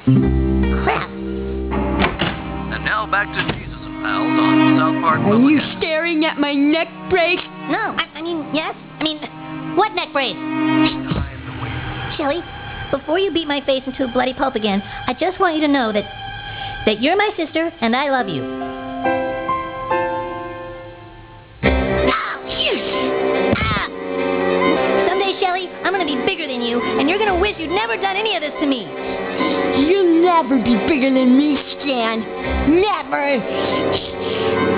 Crap. And now back to Jesus and Pals on South Park Are Public you Access. staring at my neck brace? No, I mean, yes. I mean, what neck brace? Shelly, before you beat my face into a bloody pulp again, I just want you to know that you're my sister and I love you. Ah, phew. Ah! Someday, Shelly, I'm gonna be bigger than you, and you're gonna wish you'd never done any of this to me. You'll never be bigger than me, Stan. Never.